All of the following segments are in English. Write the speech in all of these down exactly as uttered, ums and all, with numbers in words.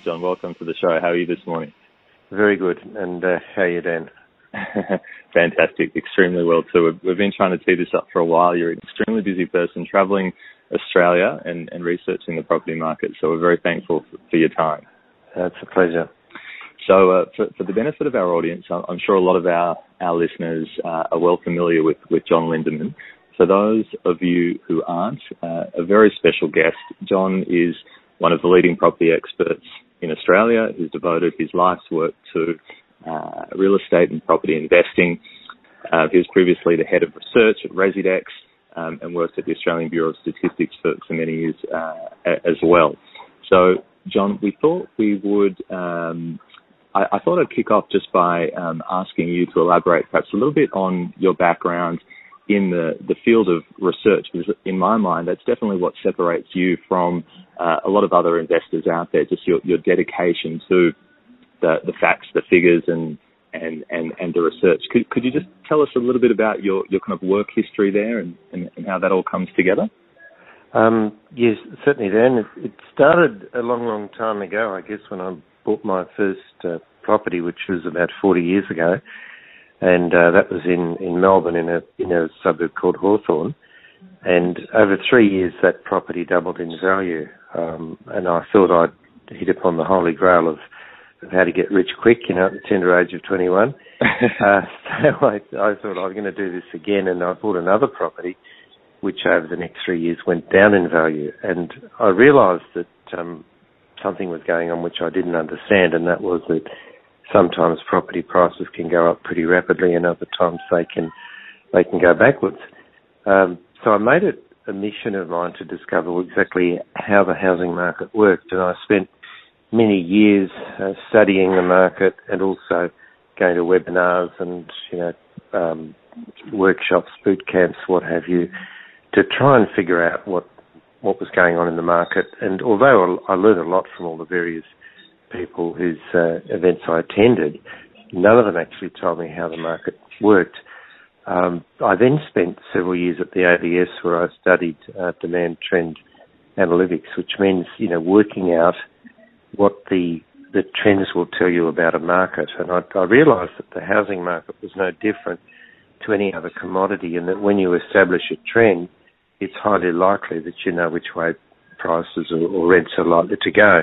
John. Welcome to the show. How are you this morning? Very good. And uh, how are you, Dan? Fantastic. Extremely well, too. We've, we've been trying to tee this up for a while. You're an extremely busy person travelling Australia and, and researching the property market, so we're very thankful for, for your time. That's a pleasure. So uh, for, for the benefit of our audience, I'm sure a lot of our, our listeners uh, are well familiar with, with John Lindeman. For those of you who aren't, uh, a very special guest. John is one of the leading property experts in Australia who's devoted his life's work to uh, real estate and property investing. Uh, he was previously the head of research at Residex um, and worked at the Australian Bureau of Statistics for, for many years uh, as well. So, John, we thought we would, um, I, I thought I'd kick off just by um, asking you to elaborate perhaps a little bit on your background in the, the field of research, because in my mind, that's definitely what separates you from uh, a lot of other investors out there, just your, your dedication to the, the facts, the figures, and, and, and, and the research. Could, could you just tell us a little bit about your, your kind of work history there and, and, and how that all comes together? Um, yes, certainly, Dan. It, it started a long, long time ago, I guess, when I bought my first uh, property, which was about forty years ago. And uh, that was in, in Melbourne, in a in a suburb called Hawthorn. And over three years, that property doubled in value. Um, and I thought I'd hit upon the holy grail of, of how to get rich quick, you know, at the tender age of twenty-one. uh, so I, I thought I was going to do this again, and I bought another property, which over the next three years went down in value. And I realised that um, something was going on which I didn't understand, and that was that sometimes property prices can go up pretty rapidly, and other times they can they can go backwards. Um, so I made it a mission of mine to discover exactly how the housing market worked, and I spent many years uh, studying the market and also going to webinars and you know um, workshops, boot camps, what have you, to try and figure out what what was going on in the market. And although I learned a lot from all the various people whose uh, events I attended, none of them actually told me how the market worked. Um, I then spent several years at the A B S where I studied uh, demand trend analytics, which means, you know, working out what the the trends will tell you about a market. And I, I realised that the housing market was no different to any other commodity, and that when you establish a trend, it's highly likely that you know which way prices or, or rents are likely to go.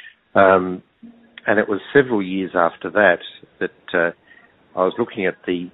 Um, And it was several years after that that uh, I was looking at the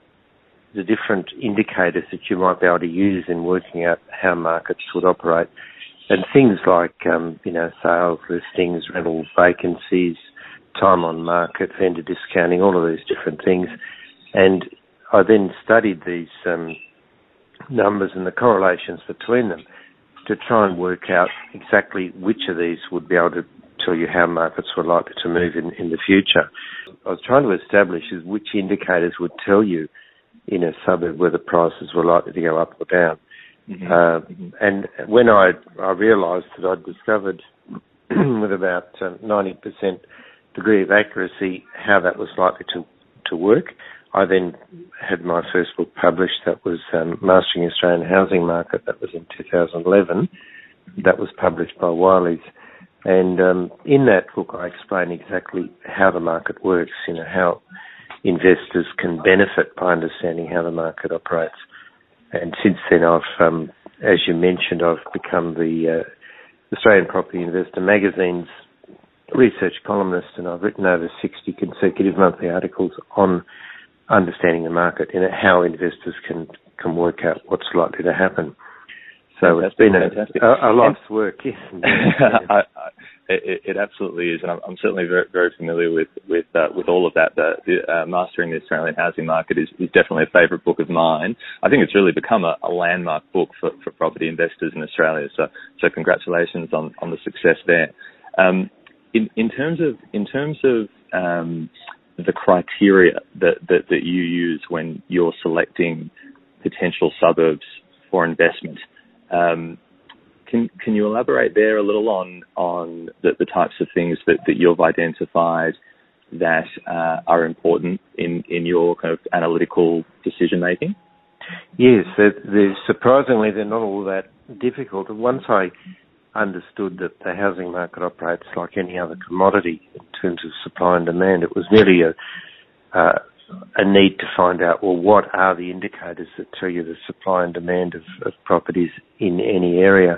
the different indicators that you might be able to use in working out how markets would operate, and things like um, you know sales listings, rental vacancies, time on market, vendor discounting, all of these different things. And I then studied these um, numbers and the correlations between them to try and work out exactly which of these would be able to tell you how markets were likely to move in, in the future. I was trying to establish is which indicators would tell you in a suburb whether prices were likely to go up or down. Mm-hmm. Uh, mm-hmm. And when I, I realised that I'd discovered with about uh, ninety percent degree of accuracy how that was likely to, to work, I then had my first book published. That was um, Mastering the Australian Housing Market. That was in two thousand eleven. That was published by Wiley's. And um, in that book, I explain exactly how the market works, you know, how investors can benefit by understanding how the market operates. And since then, I've, um, as you mentioned, I've become the uh, Australian Property Investor magazine's research columnist, and I've written over sixty consecutive monthly articles on understanding the market and how investors can, can work out what's likely to happen. So That's it's been a, a, a life's work, yes. I, I, it, it absolutely is, and I'm, I'm certainly very, very familiar with with uh, with all of that. The, the uh, Mastering the Australian Housing Market is, is definitely a favourite book of mine. I think it's really become a, a landmark book for, for property investors in Australia. So, so congratulations on, on the success there. Um, in, in terms of in terms of um, the criteria that, that that you use when you're selecting potential suburbs for investment. Um, can can you elaborate there a little on on the, the types of things that, that you've identified that uh, are important in, in your kind of analytical decision making? Yes, they're, they're surprisingly they're not all that difficult. Once I understood that the housing market operates like any other commodity in terms of supply and demand. It was merely a uh, a need to find out, well, what are the indicators that tell you the supply and demand of, of properties in any area?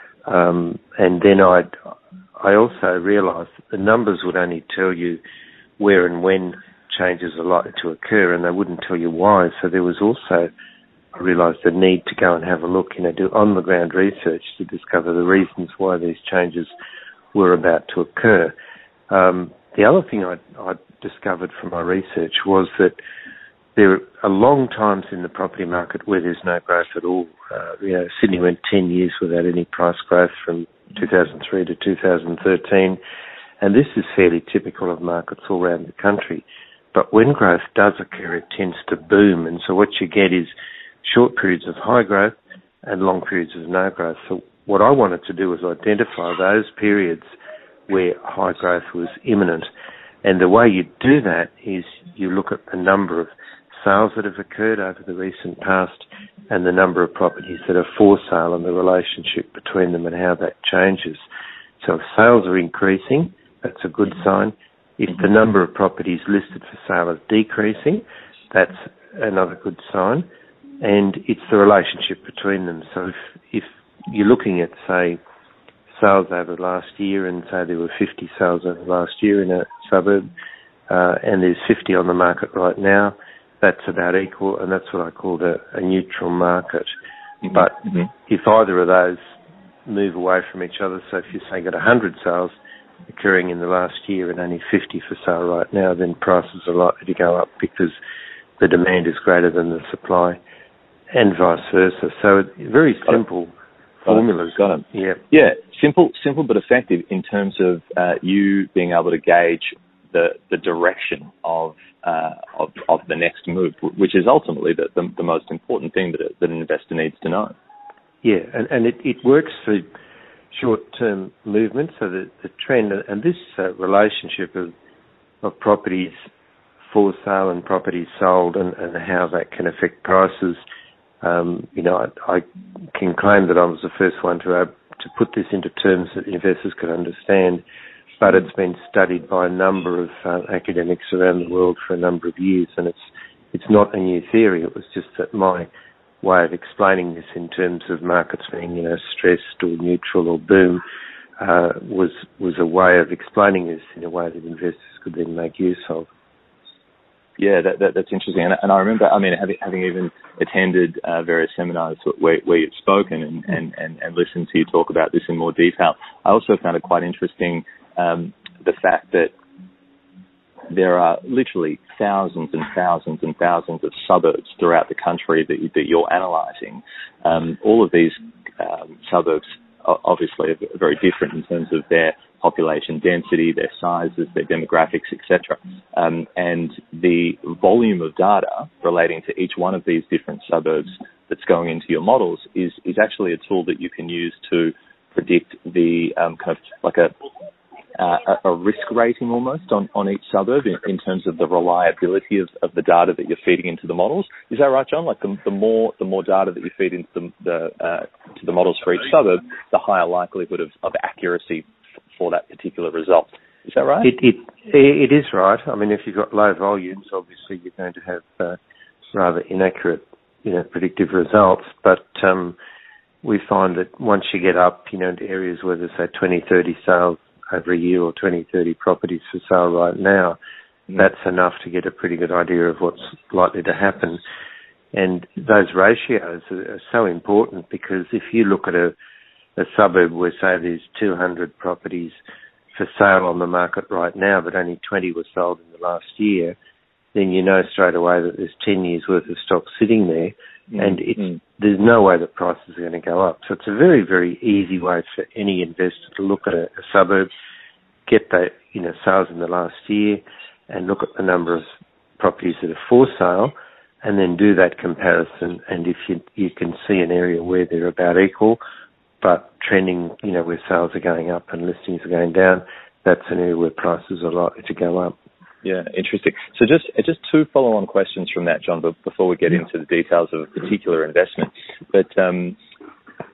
Um, and then I I also realised that the numbers would only tell you where and when changes are likely to occur, and they wouldn't tell you why. So there was also, I realised, the need to go and have a look, you know, do on-the-ground research to discover the reasons why these changes were about to occur. Um, the other thing I, I discovered from my research was that there are long times in the property market where there's no growth at all. Uh, you know, Sydney went ten years without any price growth from two thousand three to two thousand thirteen, and this is fairly typical of markets all around the country. But when growth does occur, it tends to boom, and so what you get is short periods of high growth and long periods of no growth. So what I wanted to do was identify those periods where high growth was imminent. And the way you do that is you look at the number of sales that have occurred over the recent past and the number of properties that are for sale and the relationship between them and how that changes. So if sales are increasing, that's a good sign. If the number of properties listed for sale is decreasing, that's another good sign. And it's the relationship between them. So if, if you're looking at, say, sales over the last year, and say there were fifty sales over the last year in a suburb, uh, and there's fifty on the market right now, that's about equal, and that's what I called a, a neutral market. Mm-hmm. But mm-hmm. if either of those move away from each other, so if you say got one hundred sales occurring in the last year and only fifty for sale right now, then prices are likely to go up because the demand is greater than the supply, and vice versa. So very simple formulas. Got it. Yeah. Yeah. Simple, simple but effective in terms of uh, you being able to gauge the the direction of uh, of, of the next move, which is ultimately the, the, the most important thing that a, that an investor needs to know. Yeah, and, and it, it works for short-term movement. So the, the trend and this uh, relationship of of properties for sale and properties sold, and, and how that can affect prices. Um, you know, I, I can claim that I was the first one to uh, to put this into terms that investors could understand, but it's been studied by a number of uh, academics around the world for a number of years, and it's it's not a new theory. It was just that my way of explaining this in terms of markets being, you know, stressed or neutral or boom uh, was was a way of explaining this in a way that investors could then make use of. Yeah, that, that, that's interesting. And, and I remember, I mean, having, having even attended uh, various seminars where, where you've spoken and, and, and, and listened to you talk about this in more detail, I also found it quite interesting um, the fact that there are literally thousands and thousands and thousands of suburbs throughout the country that, you, that you're analysing. Um, all of these um, suburbs are obviously are very different in terms of their population density, their sizes, their demographics, et cetera. Um, and the volume of data relating to each one of these different suburbs that's going into your models is, is actually a tool that you can use to predict the um, kind of like a uh, a risk rating almost on, on each suburb in, in terms of the reliability of, of the data that you're feeding into the models. Is that right, John? Like the, the more the more data that you feed into the, the uh, to the models for each suburb, the higher likelihood of, of accuracy f- for that particular result. Is that right? It, it it is right. I mean, if you've got low volumes, obviously you're going to have uh, rather inaccurate, you know, predictive results. But um, we find that once you get up, you know, into areas where there's say twenty, thirty sales over a year or twenty, thirty properties for sale right now, mm. that's enough to get a pretty good idea of what's likely to happen. And those ratios are, are so important because if you look at a, a suburb where, say, there's two hundred properties for sale on the market right now, but only twenty were sold in the last year, then you know straight away that there's ten years worth of stock sitting there, mm. and it's, mm. there's no way that prices are going to go up. So it's a very, very easy way for any investor to look at a, a suburb, get the, you know, sales in the last year, and look at the number of properties that are for sale, and then do that comparison. And if you you can see an area where they're about equal, but trending, you know, where sales are going up and listings are going down, that's an area where prices are likely to go up. Yeah, interesting. So just just two follow-on questions from that, John, before we get into the details of a particular investment. But um,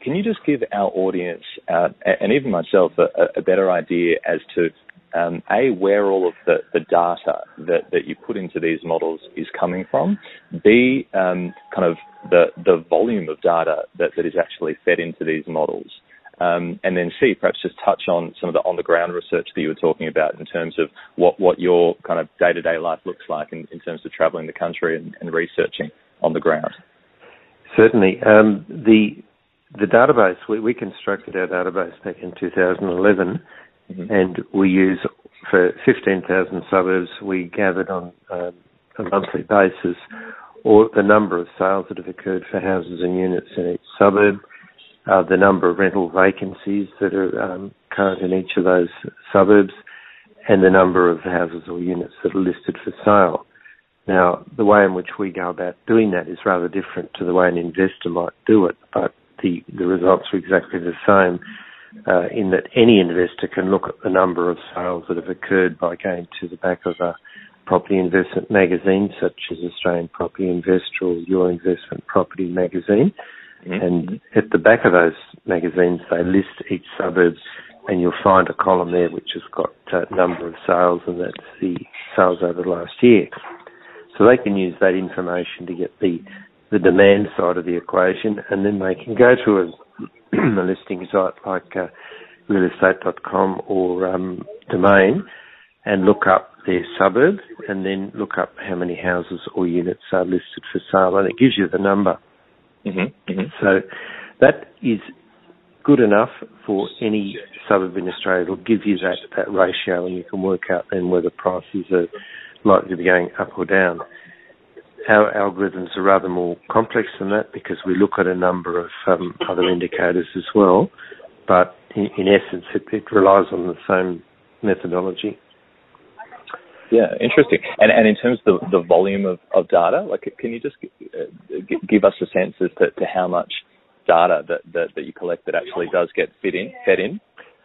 can you just give our audience, uh, and even myself, a, a better idea as to, um, A, where all of the, the data that, that you put into these models is coming from, B, um, kind of the, the volume of data that, that is actually fed into these models, um, and then C, perhaps just touch on some of the on-the-ground research that you were talking about in terms of what, what your kind of day-to-day life looks like in, in terms of travelling the country and, and researching on the ground. Certainly. Um, the the database, we, we constructed our database back in two thousand eleven, mm-hmm. and we use, for fifteen thousand suburbs, we gathered on um, a monthly basis or the number of sales that have occurred for houses and units in each suburb, uh, the number of rental vacancies that are um, current in each of those suburbs, and the number of houses or units that are listed for sale. Now, the way in which we go about doing that is rather different to the way an investor might do it, but the, the results are exactly the same uh, in that any investor can look at the number of sales that have occurred by going to the back of a property investment magazine such as Australian Property Investor or Your Investment Property magazine. Mm-hmm. And at the back of those magazines, they list each suburb, and you'll find a column there which has got a number of sales, and that's the sales over the last year. So they can use that information to get the, the demand side of the equation, and then they can go to a, a listing site like uh, real estate dot com or um, Domain and look up their suburb and then look up how many houses or units are listed for sale, and it gives you the number. Mm-hmm. Mm-hmm. So that is good enough for any suburb in Australia. It'll give you that, that ratio, and you can work out then whether prices are likely to be going up or down. Our algorithms are rather more complex than that because we look at a number of um, other indicators as well, but in, in essence it, it relies on the same methodology. Yeah, interesting. And and in terms of the, the volume of, of data, like, can you just uh, give us a sense as to, to how much data that, that, that you collect that actually does get fit in, fed in?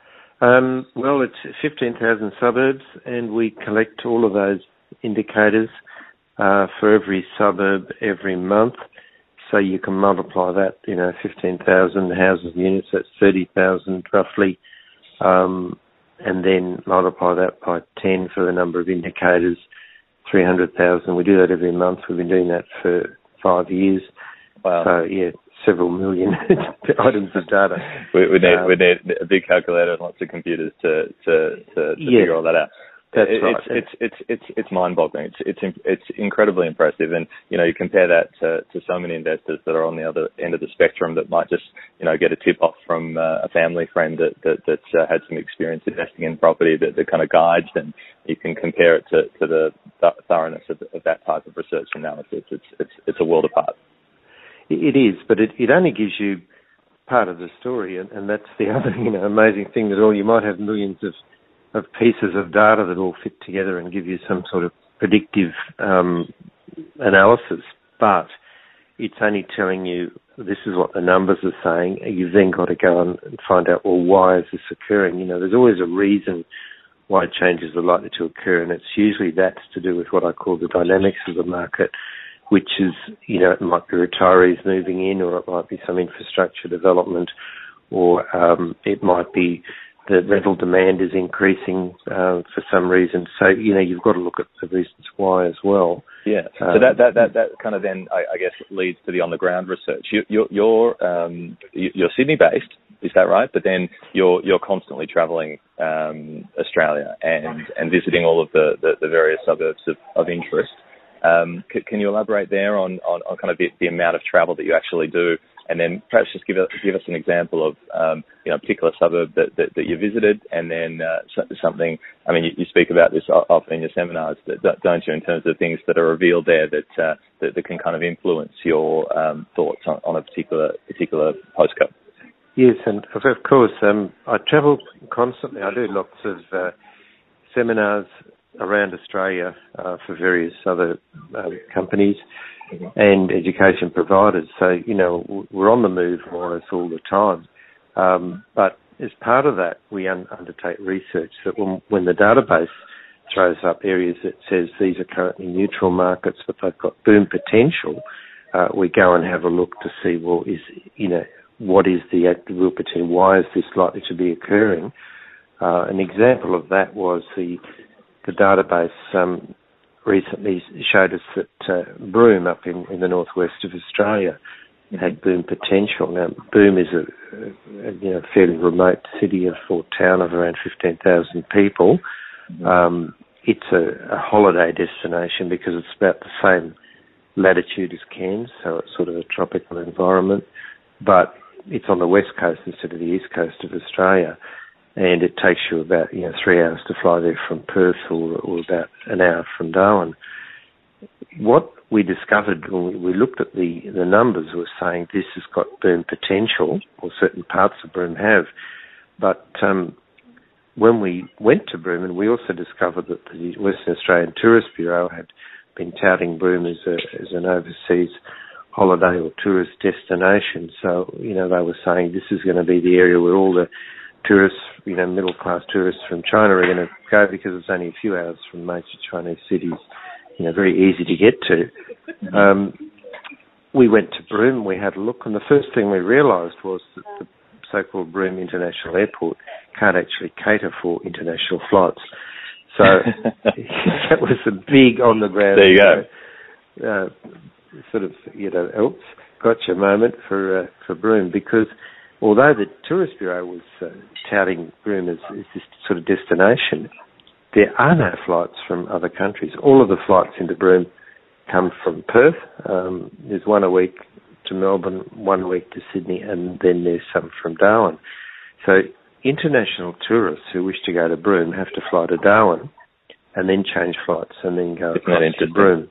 Um, well, it's fifteen thousand suburbs, and we collect all of those indicators uh, for every suburb every month. So you can multiply that, you know, fifteen thousand houses and units, that's thirty thousand roughly, um, and then multiply that by ten for the number of indicators, three hundred thousand. We do that every month. We've been doing that for five years. Wow. So, yeah, several million items of data. We, we need um, we need a big calculator and lots of computers to to, to, to yeah, figure all that out. That's it, right. It's it's it's it's it's mind-boggling. It's it's it's incredibly impressive, and you know you compare that to, to so many investors that are on the other end of the spectrum that might just you know get a tip off from uh, a family friend that that that's uh, had some experience investing in property that, that kind of guides, and you can compare it to, to the th- thoroughness of, of that type of research analysis. It's it's it's a world apart. It is, but it, it only gives you part of the story, and, and that's the other you know amazing thing that all you might have millions of of pieces of data that all fit together and give you some sort of predictive um, analysis, but it's only telling you this is what the numbers are saying. You've then got to go and find out, well, why is this occurring? You know, there's always a reason why changes are likely to occur, and it's usually that's to do with what I call the dynamics of the market, which is, you know, it might be retirees moving in, or it might be some infrastructure development, or um, it might be the rental demand is increasing uh, for some reason. So, you know, you've got to look at the reasons why as well. Yeah. So um, that, that, that, that kind of then, I, I guess, leads to the on-the-ground research. You, you're you're, um, you're Sydney-based, is that right? But then you're you're constantly travelling um, Australia and, and visiting all of the, the, the various suburbs of, of interest. Um, c- can you elaborate there on, on, on kind of the, the amount of travel that you actually do? And then perhaps just give, a, give us an example of, um, you know, a particular suburb that, that, that you visited, and then uh, something, I mean, you, you speak about this often in your seminars, don't you, in terms of things that are revealed there that uh, that, that can kind of influence your um, thoughts on, on a particular particular postcode. Yes, and of course, um, I travel constantly. I do lots of uh, seminars around Australia uh, for various other uh, companies and education providers. So, you know, we're on the move more or less all the time. Um, but as part of that, we un- undertake research that when, when the database throws up areas that says these are currently neutral markets, but they've got boom potential, uh, we go and have a look to see, well, is, you know, what is the active real potential? Why is this likely to be occurring? Uh, an example of that was the the database um, recently showed us that uh, Broome up in, in the northwest of Australia had boom potential. Now, Broome is a, a you know fairly remote city of or town of around fifteen thousand people. Mm-hmm. Um, it's a, a holiday destination because it's about the same latitude as Cairns, so it's sort of a tropical environment, but it's on the west coast instead of the east coast of Australia, and it takes you about you know three hours to fly there from Perth, or, or about an hour from Darwin. What we discovered when we, we looked at the, the numbers was saying this has got boom potential, or certain parts of Broome have, but um, when we went to Broome, and we also discovered that the Western Australian Tourist Bureau had been touting Broome as, a, as an overseas holiday or tourist destination. So, you know, they were saying this is going to be the area where all the tourists, you know, middle-class tourists from China are going to go because it's only a few hours from major Chinese cities, you know, very easy to get to. Um, we went to Broome, we had a look, and the first thing we realised was that the so-called Broome International Airport can't actually cater for international flights. So that was a big on-the-ground, there you go. Uh, sort of, you know, oops, gotcha moment for uh, for Broome, because although the Tourist Bureau was uh, touting Broome as, as this sort of destination, there are no flights from other countries. All of the flights into Broome come from Perth. Um, there's one a week to Melbourne, one a week to Sydney, and then there's some from Darwin. So international tourists who wish to go to Broome have to fly to Darwin and then change flights and then go across to Broome.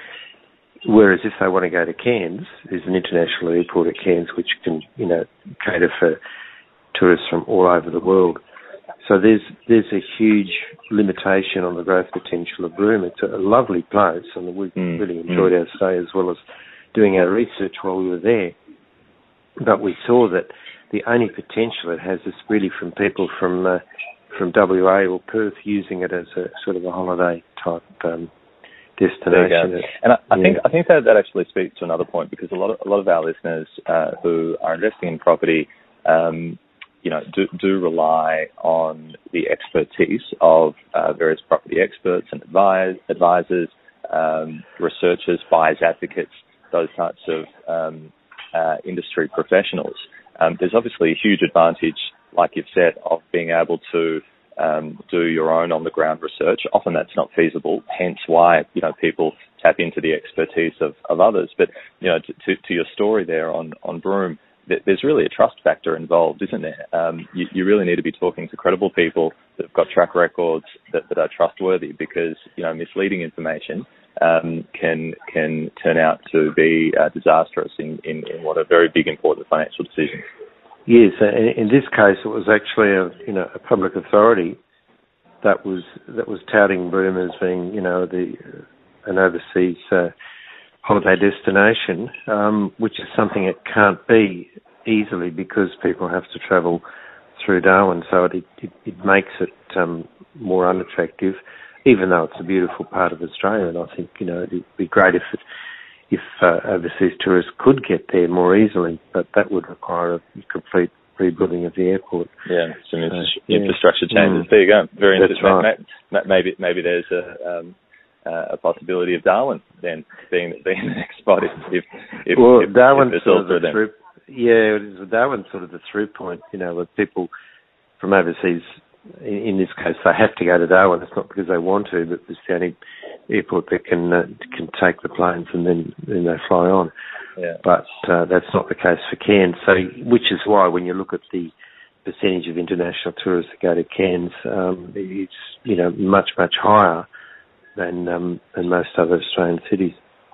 Whereas if they want to go to Cairns, there's an international airport at Cairns which can, you know, cater for tourists from all over the world. So there's there's a huge limitation on the growth potential of Broome. It's a lovely place, and we mm. really enjoyed mm. our stay as well as doing our research while we were there. But we saw that the only potential it has is really from people from uh, from W A or Perth using it as a sort of a holiday type um, destination. And I, I yeah. think I think that, that actually speaks to another point, because a lot of a lot of our listeners uh, who are investing in property, um, you know, do, do rely on the expertise of uh, various property experts and advise, advisors, um, researchers, buyers advocates, those types of um, uh, industry professionals. Um, there's obviously a huge advantage, like you've said, of being able to um, do your own on-the-ground research. Often that's not feasible, hence why, you know, people tap into the expertise of, of others. But, you know, to, to, to your story there on, on Broome, th- there's really a trust factor involved, isn't there? Um, you, you really need to be talking to credible people that have got track records that, that are trustworthy, because, you know, misleading information um, can can turn out to be uh, disastrous in, in, in what are very big, important financial decisions. Yes, in this case, it was actually a you know a public authority that was that was touting Broome as being you know the uh, an overseas uh, holiday destination, um, which is something it can't be easily because people have to travel through Darwin. So it it, it makes it um, more unattractive, even though it's a beautiful part of Australia. And I think you know it'd be great if it. if uh, overseas tourists could get there more easily, but that would require a complete rebuilding of the airport. Yeah, some infra- uh, yeah. infrastructure changes. Mm. There you go. Very That's interesting. Right. Maybe maybe there's a um, uh, a possibility of Darwin then being being the next spot if if, well, if, Darwin's if sort of the through, yeah, Darwin's sort of the through point. You know, with people from overseas. In, in this case, they have to go to Darwin. It's not because they want to, but it's the only airport that can uh, can take the planes and then, then they fly on. Yeah. But uh, that's not the case for Cairns. So, which is why when you look at the percentage of international tourists that go to Cairns, um, it's you know much much higher than um, than most other Australian cities.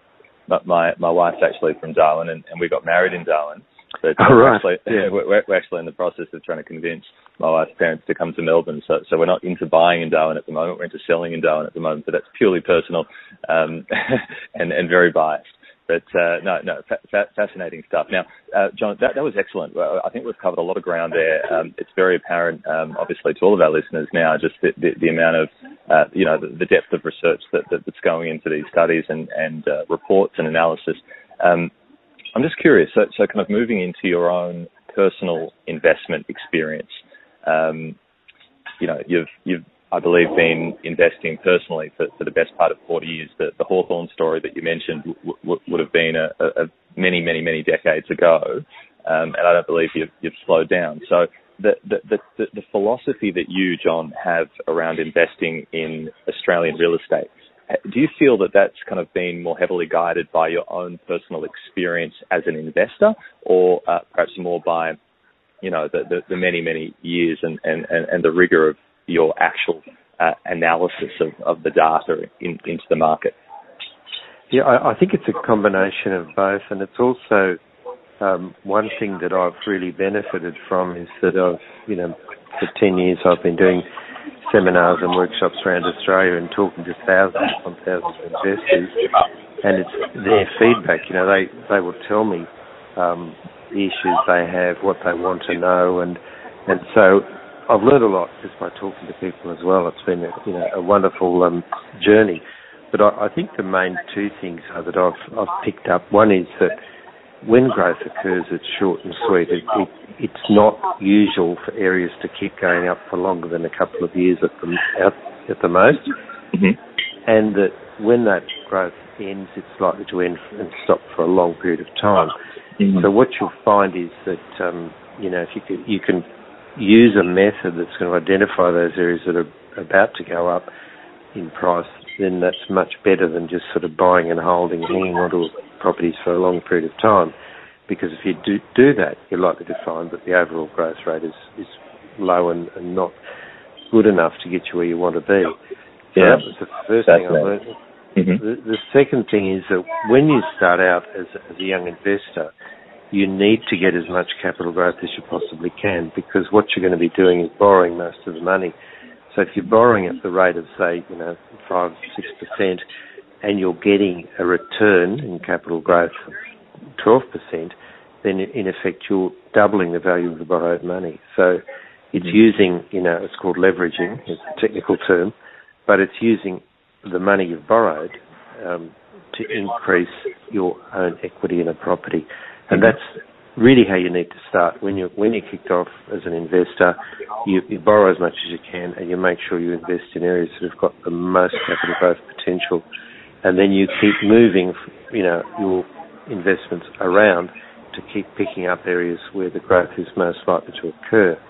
But my my wife's actually from Darwin, and, and we got married in Darwin. But oh, we're, right. actually, yeah. we're, we're actually in the process of trying to convince my wife's parents to come to Melbourne. So, so we're not into buying in Darwin at the moment. We're into selling in Darwin at the moment. But that's purely personal um, and, and very biased. But uh, no, no, fa- fa- fascinating stuff. Now, uh, John, that, that was excellent. Well, I think we've covered a lot of ground there. Um, it's very apparent, um, obviously, to all of our listeners now, just the, the, the amount of, uh, you know, the, the depth of research that, that, that's going into these studies and, and uh, reports and analysis. Um, I'm just curious, so, so kind of moving into your own personal investment experience. Um, you know, you've you've I believe been investing personally for, for the best part of forty years. The, the Hawthorn story that you mentioned w- w- would have been a, a many, many, many decades ago, um, and I don't believe you've, you've slowed down. So the, the, the, the philosophy that you, John, have around investing in Australian real estate, do you feel that that's kind of been more heavily guided by your own personal experience as an investor, or uh, perhaps more by, you know, the, the, the many, many years and, and, and, and the rigor of your actual uh, analysis of, of the data in, into the market? Yeah, I, I think it's a combination of both, and it's also um, one thing that I've really benefited from is that I've, you know, for ten years I've been doing seminars and workshops around Australia and talking to thousands upon thousands of investors, and it's their feedback. You know, they, they will tell me um, the issues they have, what they want to know, and and so I've learned a lot just by talking to people as well. It's been a, you know, a wonderful um, journey. But I, I think the main two things are that I've, I've picked up. One is that when growth occurs, it's short and sweet. It, it, it's not usual for areas to keep going up for longer than a couple of years at the, at, at the most. Mm-hmm. And that when that growth ends, it's likely to end and stop for a long period of time. Mm-hmm. So what you'll find is that, um, you know, if you can, you can use a method that's going to identify those areas that are about to go up in price, then that's much better than just sort of buying and holding, hanging onto properties for a long period of time. Because if you do, do that, you're likely to find that the overall growth rate is, is low and, and not good enough to get you where you want to be. So yeah. that was the first thing I learned. Mm-hmm. The, the second thing is that when you start out as, as a young investor, you need to get as much capital growth as you possibly can, because what you're going to be doing is borrowing most of the money. So if you're borrowing at the rate of, say, you know, five, six percent, and you're getting a return in capital growth of twelve percent, then in effect you're doubling the value of the borrowed money. So it's using, you know, it's called leveraging, it's a technical term, but it's using the money you've borrowed um, to increase your own equity in a property. And that's really how you need to start. When you when you kicked off as an investor, you, you borrow as much as you can, and you make sure you invest in areas that have got the most capital growth potential, and then you keep moving, you know, your investments around to keep picking up areas where the growth is most likely to occur.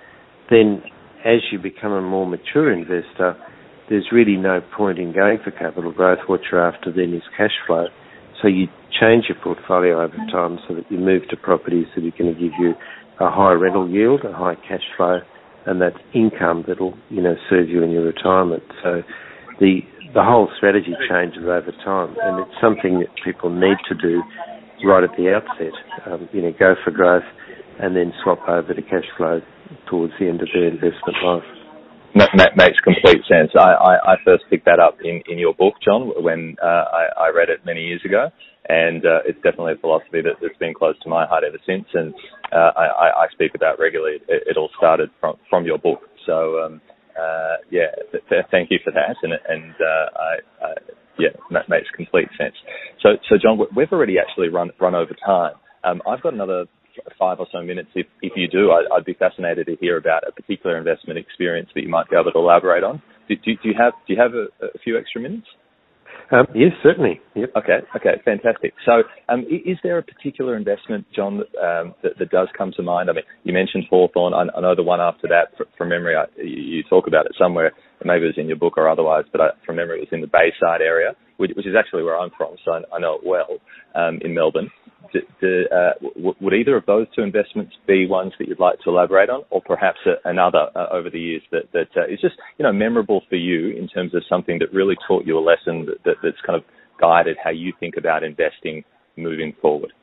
Then, as you become a more mature investor, there's really no point in going for capital growth. What you're after then is cash flow. So you change your portfolio over time so that you move to properties that are going to give you a high rental yield, a high cash flow, and that's income that'll, you know, serve you in your retirement. So the the whole strategy changes over time, and it's something that people need to do right at the outset. Um, you know, go for growth and then swap over to cash flow towards the end of their investment life. That makes complete sense. I, I, I first picked that up in, in your book, John, when uh, I, I read it many years ago, and uh, it's definitely a philosophy that, that's been close to my heart ever since, and uh, I, I speak about regularly. It, it all started from, from your book. So, um, uh, yeah, th- th- thank you for that, and, and uh, I, I, yeah, that makes complete sense. So, so John, we've already actually run, run over time. Um, I've got another five or so minutes. If, if you do, I, I'd be fascinated to hear about a particular investment experience that you might be able to elaborate on. Do, do, do you have do you have a, a few extra minutes? Um, yes, certainly. Yep. Okay, okay, fantastic. So, um, is there a particular investment, John, that, um, that, that does come to mind? I mean, you mentioned Hawthorn. I, I know the one after that, from memory, I, you talk about it somewhere. Maybe it was in your book or otherwise, but I, from memory, it was in the Bayside area, which, which is actually where I'm from, so I, I know it well, um, in Melbourne. Do, do, uh, w- would either of those two investments be ones that you'd like to elaborate on, or perhaps a, another uh, over the years that, that uh, is just, you know, memorable for you in terms of something that really taught you a lesson that, that, that's kind of guided how you think about investing moving forward?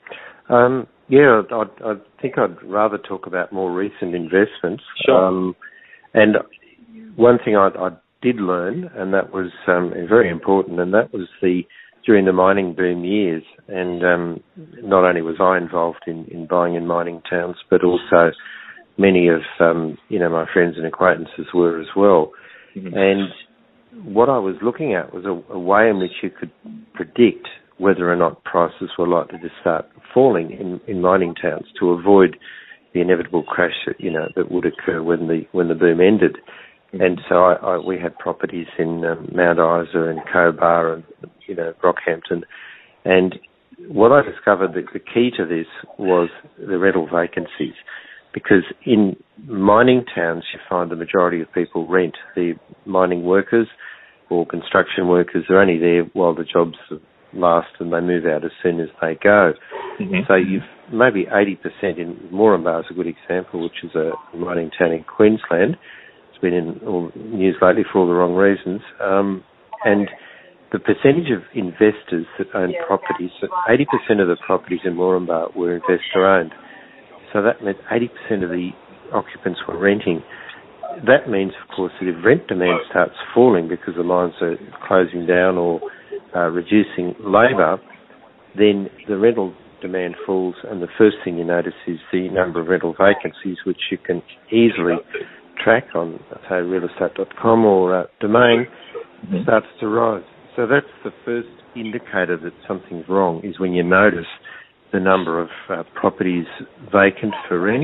Um, yeah, I, I think I'd rather talk about more recent investments. Sure. Um, and one thing I, I did learn, and that was um, very important, and that was the during the mining boom years, and um, not only was I involved in, in buying in mining towns, but also many of um, you know my friends and acquaintances were as well. Mm-hmm. And what I was looking at was a, a way in which you could predict whether or not prices were likely to start falling in, in mining towns to avoid the inevitable crash that, you know, that would occur when the when the boom ended. And so I, I, we had properties in um, Mount Isa and Cobar and, you know, Rockhampton. And what I discovered that the key to this was the rental vacancies, because in mining towns you find the majority of people rent. The mining workers or construction workers are only there while the jobs last and they move out as soon as they go. Mm-hmm. So you've maybe eighty percent in Moranbah is a good example, which is a mining town in Queensland. It's been in all news lately for all the wrong reasons. Um, and the percentage of investors that own properties, so eighty percent of the properties in Moranbah were investor owned. So that meant eighty percent of the occupants were renting. That means, of course, that if rent demand starts falling because the mines are closing down or uh, reducing labour, then the rental demand falls, and the first thing you notice is the number of rental vacancies, which you can easily track on, say, real estate dot com or uh, Domain, mm-hmm. starts to rise. So that's the first indicator that something's wrong, is when you notice the number of uh, properties vacant for rent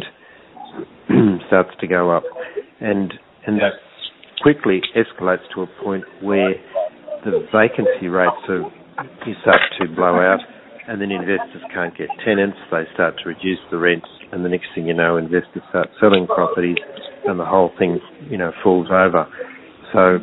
starts to go up. And and that quickly escalates to a point where the vacancy rates are, you start to blow out, and then investors can't get tenants, they start to reduce the rents, and the next thing you know, investors start selling properties, and the whole thing, you know, falls over. So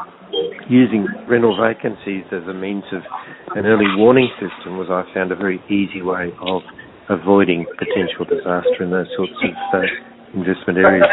using rental vacancies as a means of an early warning system was, I found, a very easy way of avoiding potential disaster in those sorts of uh, investment areas.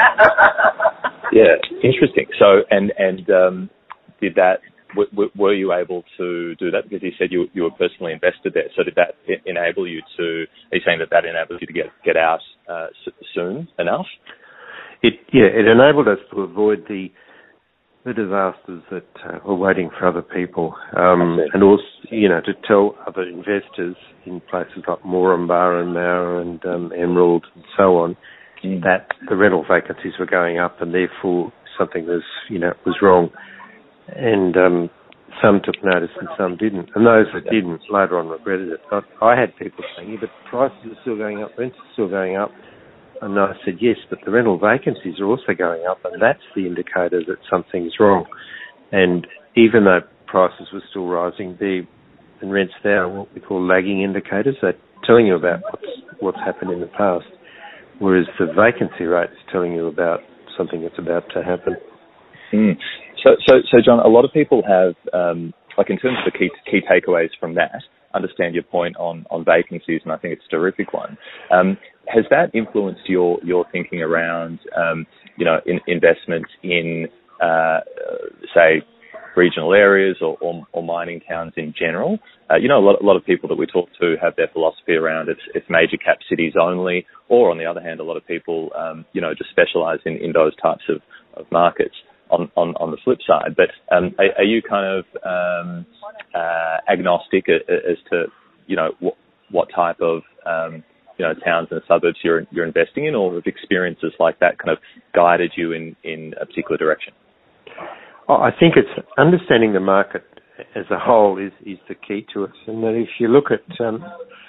Yeah, interesting. So, and and um, did that? W- were you able to do that? Because you said you you were personally invested there. So did that enable you to? Are you saying that that enabled you to get get out uh, soon enough? It yeah, it enabled us to avoid the the disasters that uh, were waiting for other people, um, and also, you know, to tell other investors in places like Moranbah and Mara and um, Emerald and so on, mm. that the rental vacancies were going up, and therefore something was, you know, was wrong. And um, some took notice and some didn't. And those that didn't later on regretted it. I, I had people saying, yeah, but prices are still going up, rents are still going up. And I said, yes, but the rental vacancies are also going up, and that's the indicator that something's wrong. And even though prices were still rising, the and rents there are what we call lagging indicators. They're telling you about what's, what's happened in the past, whereas the vacancy rate is telling you about something that's about to happen. Mm. So, so, so, John, a lot of people have, um, like in terms of the key key takeaways from that, understand your point on, on vacancies, and I think it's a terrific one. Um, has that influenced your, your thinking around, um, you know, in, investments in, uh, say, regional areas or, or, or mining towns in general? Uh, you know, a lot, a lot of people that we talk to have their philosophy around it's, it's major cap cities only, or on the other hand, a lot of people, um, you know, just specialise in, in those types of, of markets. On, on, on the flip side, but um, are, are you kind of um, uh, agnostic as to, you know, what, what type of, um, you know, towns and suburbs you're you're investing in, or have experiences like that kind of guided you in, in a particular direction? Oh, I think it's understanding the market as a whole is, is the key to it, and that if you look at, um,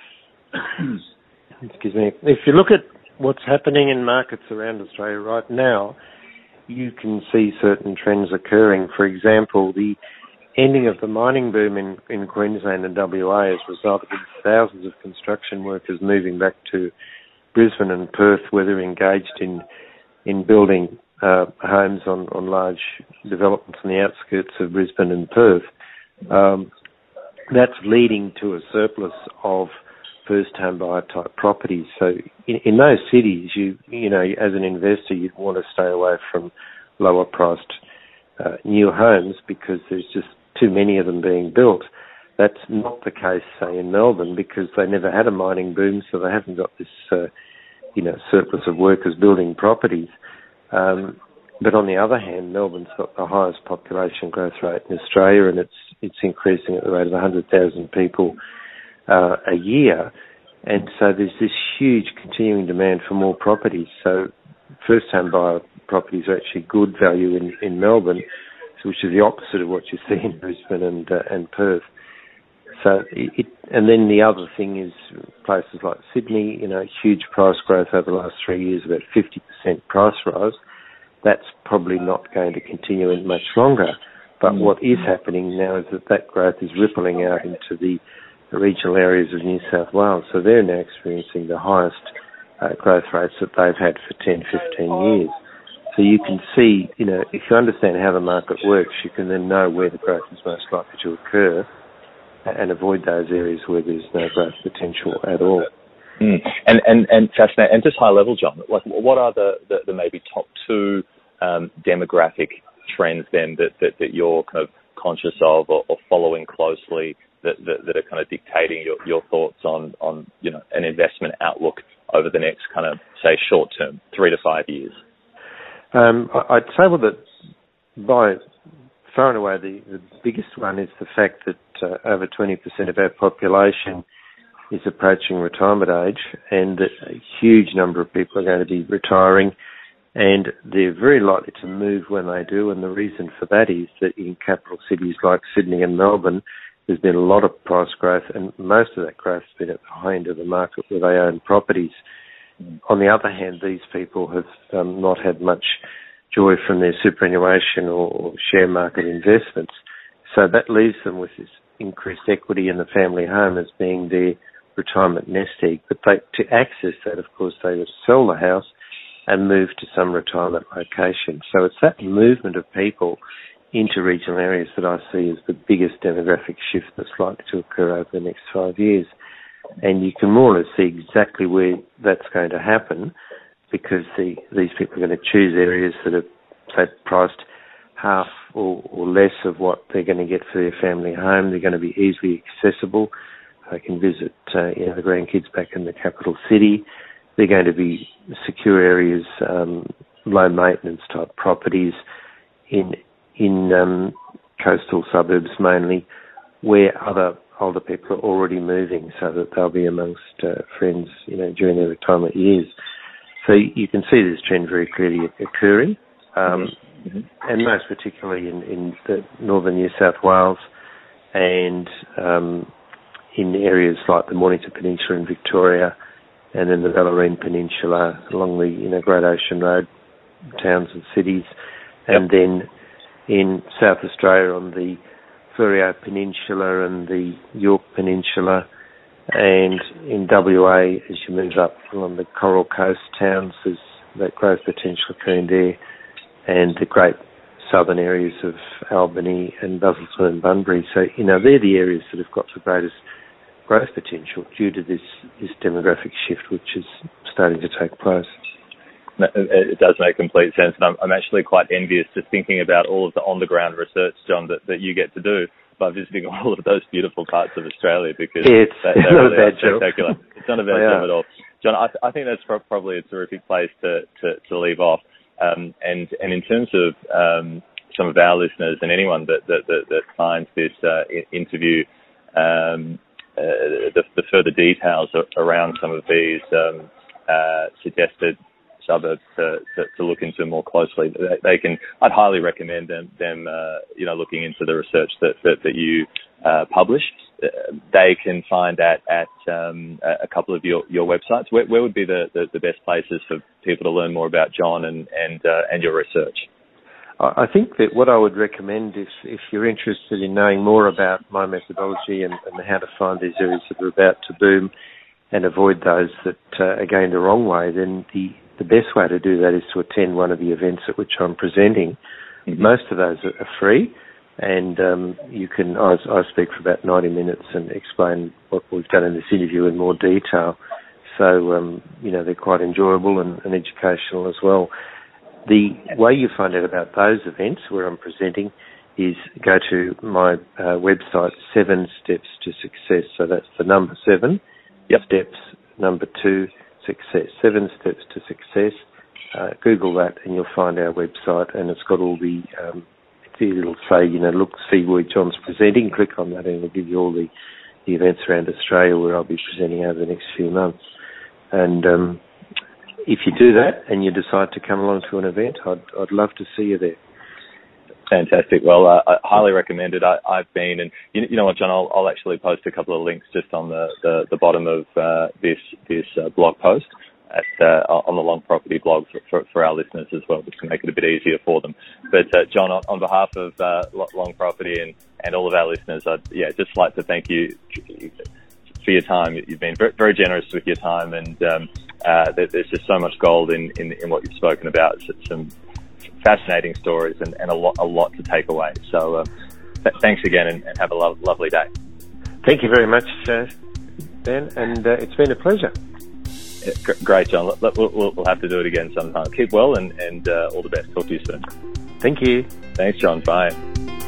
excuse me, if you look at what's happening in markets around Australia right now, you can see certain trends occurring. For example, the ending of the mining boom in, in Queensland and W A has resulted in thousands of construction workers moving back to Brisbane and Perth, where they're engaged in in building uh, homes on, on large developments on the outskirts of Brisbane and Perth. Um, that's leading to a surplus of first-home buyer type properties. So in, in those cities, you you know, as an investor, you'd want to stay away from lower-priced uh, new homes because there's just too many of them being built. That's not the case, say, in Melbourne, because they never had a mining boom, so they haven't got this, uh, you know, surplus of workers building properties. Um, but on the other hand, Melbourne's got the highest population growth rate in Australia, and it's it's increasing at the rate of one hundred thousand people Uh, a year, and so there's this huge continuing demand for more properties. So first-home buyer properties are actually good value in, in Melbourne, which is the opposite of what you see in Brisbane and uh, and Perth. So it, it, and then the other thing is places like Sydney, you know, huge price growth over the last three years, about fifty percent price rise. That's probably not going to continue in much longer. But mm. what is happening now is that that growth is rippling out into the regional areas of New South Wales. So they're now experiencing the highest uh, growth rates that they've had for ten, fifteen years. So you can see, you know, if you understand how the market works, you can then know where the growth is most likely to occur and avoid those areas where there's no growth potential at all. Mm. And, and, and fascinating. And just high level, John, like what are the, the, the maybe top two um, demographic trends then that, that, that you're kind of conscious of or, or following closely that, that, that are kind of dictating your, your thoughts on, on, you know, an investment outlook over the next kind of, say, short term, three to five years? Um, I'd say, well, that by far and away the, the biggest one is the fact that uh, over twenty percent of our population is approaching retirement age, and that a huge number of people are going to be retiring, and they're very likely to move when they do. And the reason for that is that in capital cities like Sydney and Melbourne, there's been a lot of price growth, and most of that growth has been at the high end of the market where they own properties. On the other hand, these people have um, not had much joy from their superannuation or, or share market investments. So that leaves them with this increased equity in the family home as being their retirement nest egg. But they, to access that, of course, they would sell the house and move to some retirement location. So it's that movement of people into regional areas that I see as the biggest demographic shift that's likely to occur over the next five years. And you can more or less see exactly where that's going to happen, because the, these people are going to choose areas that are, say, priced half or, or less of what they're going to get for their family home. They're going to be easily accessible. They can visit uh, you know, the grandkids back in the capital city. They're going to be secure areas, um, low maintenance type properties in in um, coastal suburbs mainly, where other older people are already moving, so that they'll be amongst uh, friends, you know, during their retirement years. So you can see this trend very clearly occurring, um, mm-hmm. and most particularly in, in the northern New South Wales and um, in areas like the Mornington Peninsula in Victoria, and then the Bellarine Peninsula along the, you know, Great Ocean Road towns and cities, and yep. then in South Australia on the Fleurieu Peninsula and the York Peninsula, and in W A as you move up along the Coral Coast towns, there's that growth potential occurring there, and the great southern areas of Albany and Busselton and Bunbury. So, you know, they're the areas that have got the greatest growth potential due to this, this demographic shift which is starting to take place. It does make complete sense, and I'm, I'm actually quite envious just thinking about all of the on-the-ground research, John, that, that you get to do by visiting all of those beautiful parts of Australia, because it's they, they not really a bad are spectacular. Job. It's not a bad job at all. John, I, th- I think that's pro- probably a terrific place to, to, to leave off. Um, and, and in terms of um, some of our listeners and anyone that, that, that, that finds this uh, interview, um, uh, the, the further details around some of these um, uh, suggested suburbs to, to, to look into more closely, they, they can. I'd highly recommend them, them uh, you know, looking into the research that that, that you uh, publish. Uh, they can find that at um, a couple of your, your websites. Where, where would be the, the, the best places for people to learn more about John and and uh, and your research? I think that what I would recommend is, if you're interested in knowing more about my methodology and, and how to find these areas that are about to boom and avoid those that uh, are going the wrong way, then the The best way to do that is to attend one of the events at which I'm presenting. Mm-hmm. Most of those are free, and um, you can. I, I speak for about ninety minutes and explain what we've done in this interview in more detail. So um, you know, they're quite enjoyable and, and educational as well. The way you find out about those events where I'm presenting is go to my uh, website, Seven Steps to Success. So that's the number seven. Yep. Steps number two. Success, Seven Steps to Success. Uh, Google that and you'll find our website, and it's got all the, um, it'll say, you know, look, see where John's presenting. Click on that and it'll give you all the, the events around Australia where I'll be presenting over the next few months. And um, if you do that and you decide to come along to an event, I'd, I'd love to see you there. Fantastic. Well, uh, I highly recommend it. I, I've been, and you, you know what, John, I'll, I'll actually post a couple of links just on the, the, the bottom of uh, this this uh, blog post at, uh, on the Long Property blog for, for, for our listeners as well, just to make it a bit easier for them. But uh, John, on, on behalf of uh, Long Property and, and all of our listeners, I'd yeah, just like to thank you for your time. You've been very, very generous with your time, and um, uh, there's just so much gold in, in, in what you've spoken about. It's some fascinating stories and, and a lot a lot to take away. So uh, th- thanks again, and, and have a lo- lovely day. Thank you very much, uh, Ben, and uh, it's been a pleasure. Yeah, gr- great, John. We'll, we'll, we'll have to do it again sometime. Keep well, and, and uh, all the best. Talk to you soon. Thank you. Thanks, John. Bye.